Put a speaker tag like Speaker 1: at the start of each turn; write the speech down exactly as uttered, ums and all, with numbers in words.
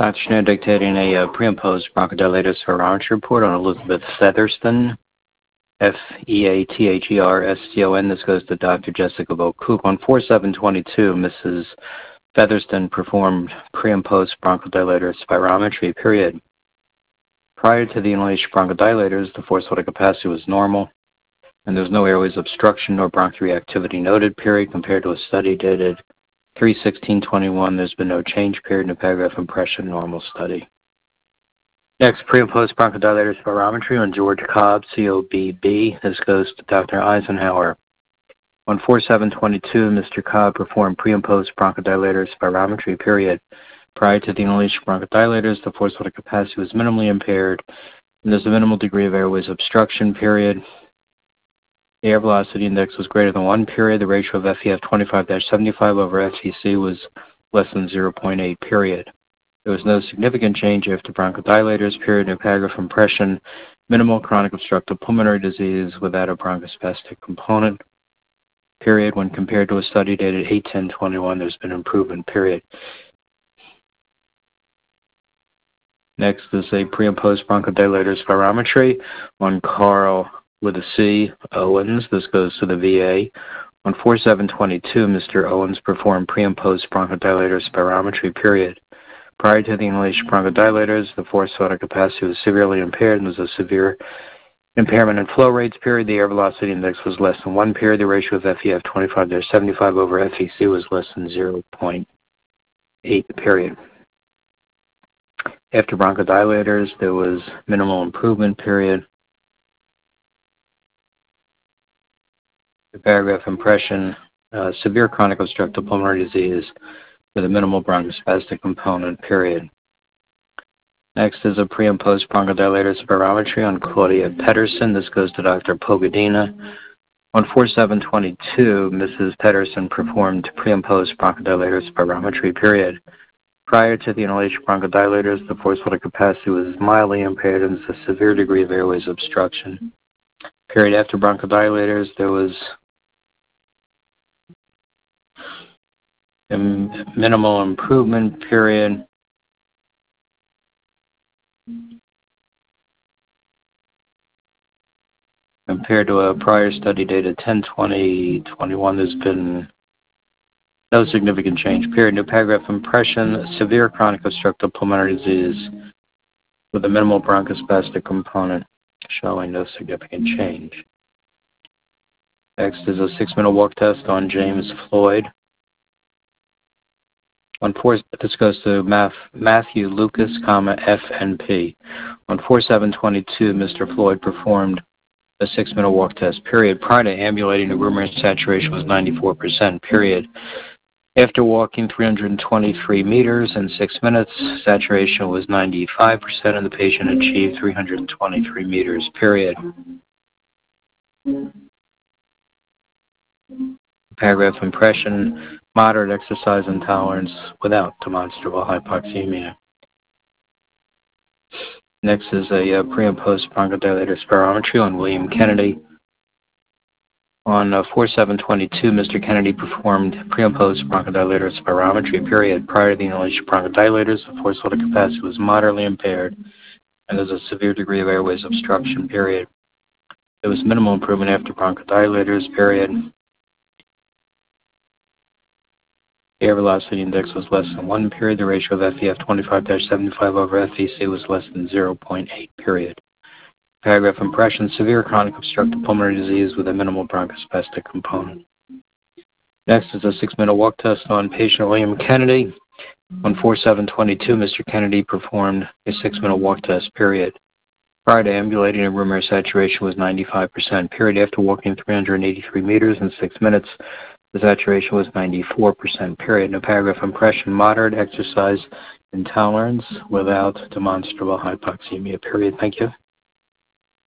Speaker 1: Doctor Schneider dictating a uh, pre and post bronchodilator spirometry report on Elizabeth Featherston, F E A T H E R S T O N. This goes to Doctor Jessica Bocoop. On four seven twenty-two, Missus Featherston performed pre and post bronchodilator spirometry, period. Prior to the inhalation bronchodilators, the forced water capacity was normal, and there was no airways obstruction nor bronchoreactivity noted, period. Compared to a study dated three sixteen twenty-one, there's been no change, period. New paragraph impression, normal study. Next, pre and post bronchodilator spirometry on George Cobb, C O B B. This goes to Doctor Eisenhower. On four seven twenty-two, Mister Cobb performed pre and post bronchodilator spirometry, period. Prior to the inhalation bronchodilators, the forced water capacity was minimally impaired, and there's a minimal degree of airways obstruction, period. The air velocity index was greater than one, period. The ratio of F E F twenty-five dash seventy-five over F E C was less than zero point eight, period. There was no significant change after bronchodilators, period. New paragraph impression, minimal chronic obstructive pulmonary disease without a bronchospastic component, period. When compared to a study dated eight ten twenty-one, there's been improvement, period. Next is a pre and post bronchodilator spirometry on Carl with a C, Owens. This goes to the V A. On four seven twenty-two, Mister Owens performed pre and post bronchodilator spirometry, period. Prior to the inhalation bronchodilators, the forced water capacity was severely impaired and there was a severe impairment in flow rates, period. The air velocity index was less than one, period. The ratio of F E F twenty-five dash seventy-five over F E C was less than zero point eight, period. After bronchodilators, there was minimal improvement, period. The paragraph impression, uh, severe chronic obstructive pulmonary disease with a minimal bronchospastic component, period. Next is a pre and post bronchodilator spirometry on Claudia Pedersen. This goes to Doctor Pogadina. On four seven twenty-two, Missus Pedersen performed pre and post bronchodilator spirometry, period. Prior to the inhalation bronchodilators, the forced water capacity was mildly impaired and a severe degree of airways obstruction, period. After bronchodilators, there was a minimal improvement, period. Compared to a prior study dated ten twenty twenty-one, there's been no significant change, period. New paragraph impression, severe chronic obstructive pulmonary disease with a minimal bronchospastic component, showing no significant change. Next is a six-minute walk test on James Floyd. On four, this goes to Matthew Lucas, comma, F N P. On four seven twenty-two, Mister Floyd performed a six-minute walk test, period. Prior to ambulating, the room air saturation was ninety-four percent, period. After walking three hundred twenty-three meters in six minutes, saturation was ninety-five percent, and the patient achieved three hundred twenty-three meters, period. Paragraph impression, moderate exercise intolerance without demonstrable hypoxemia. Next is a uh, pre and post bronchodilator spirometry on William Kennedy. On uh, four seven twenty-two, Mister Kennedy performed pre and post bronchodilator spirometry, period. Prior to the inhalation bronchodilators, the forced water capacity was moderately impaired, and there's a severe degree of airways obstruction, period. There was minimal improvement after bronchodilators, period. The air velocity index was less than one, period. The ratio of F E F twenty-five dash seventy-five over F E C was less than zero point eight, period. Paragraph impression, severe chronic obstructive pulmonary disease with a minimal bronchospastic component. Next is a six-minute walk test on patient William Kennedy. On four seven twenty-two, Mister Kennedy performed a six-minute walk test, period. Prior to ambulating, room air saturation was ninety-five percent, period. After walking three hundred eighty-three meters in six minutes, the saturation was ninety-four percent, period. No paragraph impression, moderate exercise intolerance without demonstrable hypoxemia, period. Thank you.